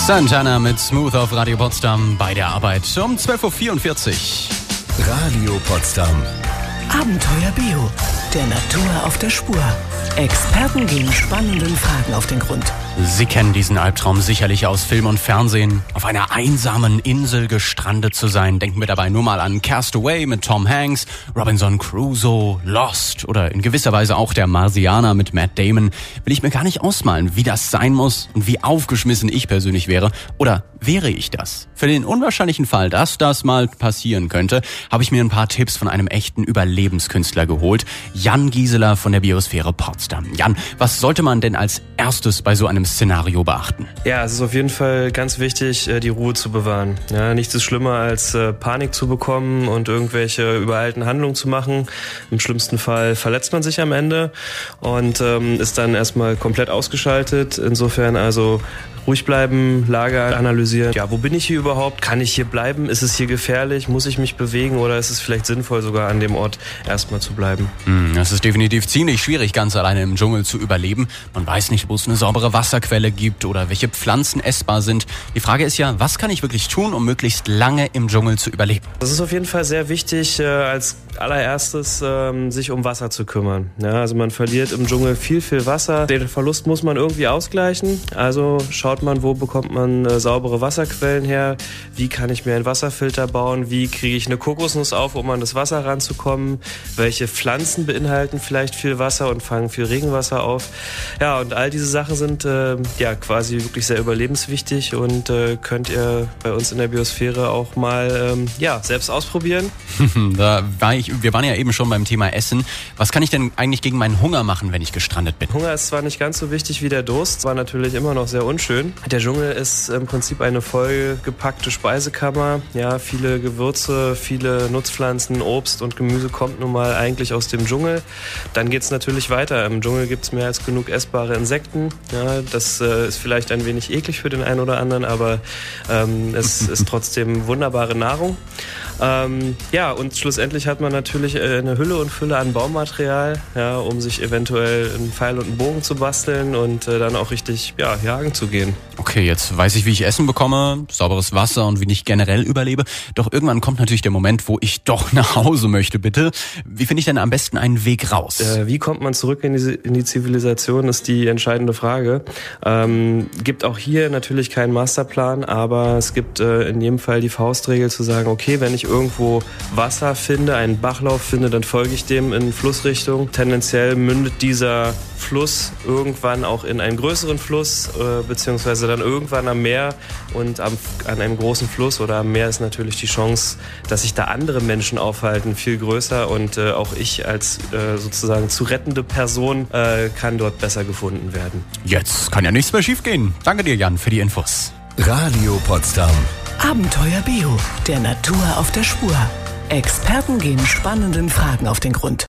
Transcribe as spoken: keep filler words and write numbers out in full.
Santana mit Smooth auf Radio Potsdam bei der Arbeit um zwölf Uhr vierundvierzig. Radio Potsdam. Abenteuer Bio. Der Natur auf der Spur. Experten gehen spannenden Fragen auf den Grund. Sie kennen diesen Albtraum sicherlich aus Film und Fernsehen. Auf einer einsamen Insel gestrandet zu sein. Denken wir dabei nur mal an Castaway mit Tom Hanks, Robinson Crusoe, Lost oder in gewisser Weise auch der Marsianer mit Matt Damon. Will ich mir gar nicht ausmalen, wie das sein muss und wie aufgeschmissen ich persönlich wäre. Oder wäre ich das? Für den unwahrscheinlichen Fall, dass das mal passieren könnte, habe ich mir ein paar Tipps von einem echten Überlebenskünstler geholt. Jan Gieseler von der Biosphäre Potsdam. Jan, was sollte man denn als erstes bei so einem Szenario beachten? Ja, es ist auf jeden Fall ganz wichtig, die Ruhe zu bewahren. Ja, nichts ist schlimmer, als Panik zu bekommen und irgendwelche übereilten Handlungen zu machen. Im schlimmsten Fall verletzt man sich am Ende und ähm, ist dann erstmal komplett ausgeschaltet. Insofern also ruhig bleiben, Lage analysieren. Ja, wo bin ich hier überhaupt? Kann ich hier bleiben? Ist es hier gefährlich? Muss ich mich bewegen oder ist es vielleicht sinnvoll, sogar an dem Ort erstmal zu bleiben? Es ist definitiv ziemlich schwierig, ganz alleine im Dschungel zu überleben. Man weiß nicht, wo es eine saubere Wasserquelle gibt oder welche Pflanzen essbar sind. Die Frage ist ja, was kann ich wirklich tun, um möglichst lange im Dschungel zu überleben? Das ist auf jeden Fall sehr wichtig, äh, als allererstes ähm, sich um Wasser zu kümmern. Ja, also man verliert im Dschungel viel, viel Wasser. Den Verlust muss man irgendwie ausgleichen. Also schaut man, wo bekommt man äh, saubere Wasserquellen her? Wie kann ich mir einen Wasserfilter bauen? Wie kriege ich eine Kokosnuss auf, um an das Wasser ranzukommen? Welche Pflanzen beinhalten vielleicht viel Wasser und fangen viel Regenwasser auf? Ja, und all diese Sachen sind äh, ja quasi wirklich sehr überlebenswichtig und äh, könnt ihr bei uns in der Biosphäre auch mal ähm, ja, selbst ausprobieren. da war ich, wir waren ja eben schon beim Thema Essen. Was kann ich denn eigentlich gegen meinen Hunger machen, wenn ich gestrandet bin? Hunger ist zwar nicht ganz so wichtig wie der Durst, war natürlich immer noch sehr unschön. Der Dschungel ist im Prinzip eine vollgepackte Speisekammer. Ja, viele Gewürze, viele Nutzpflanzen, Obst und Gemüse kommt nun mal eigentlich aus dem Dschungel. Dann geht's natürlich weiter. Im Dschungel gibt's mehr als genug essbare Insekten. Ja, das äh, ist vielleicht ein wenig eklig für den einen oder anderen, aber ähm, es ist trotzdem wunderbare Nahrung. Ähm, ja, und schlussendlich hat man natürlich eine Hülle und Fülle an Baumaterial, ja, um sich eventuell einen Pfeil und einen Bogen zu basteln und äh, dann auch richtig ja, jagen zu gehen. Okay, jetzt weiß ich, wie ich Essen bekomme, sauberes Wasser und wie ich generell überlebe. Doch irgendwann kommt natürlich der Moment, wo ich doch nach Hause möchte, bitte. Wie finde ich denn am besten einen Weg raus? Äh, wie kommt man zurück in die, in die Zivilisation, ist die entscheidende Frage. Ähm, gibt auch hier natürlich keinen Masterplan, aber es gibt äh, in jedem Fall die Faustregel zu sagen, okay, wenn ich irgendwo Wasser finde, einen Bachlauf finde, dann folge ich dem in Flussrichtung. Tendenziell mündet dieser Fluss irgendwann auch in einen größeren Fluss, äh, beziehungsweise dann irgendwann am Meer. Und am, an einem großen Fluss oder am Meer ist natürlich die Chance, dass sich da andere Menschen aufhalten, viel größer. Und äh, auch ich als äh, sozusagen zu rettende Person äh, kann dort besser gefunden werden. Jetzt kann ja nichts mehr schiefgehen. Danke dir, Jan, für die Infos. Radio Potsdam. Abenteuer Bio. Der Natur auf der Spur. Experten gehen spannenden Fragen auf den Grund.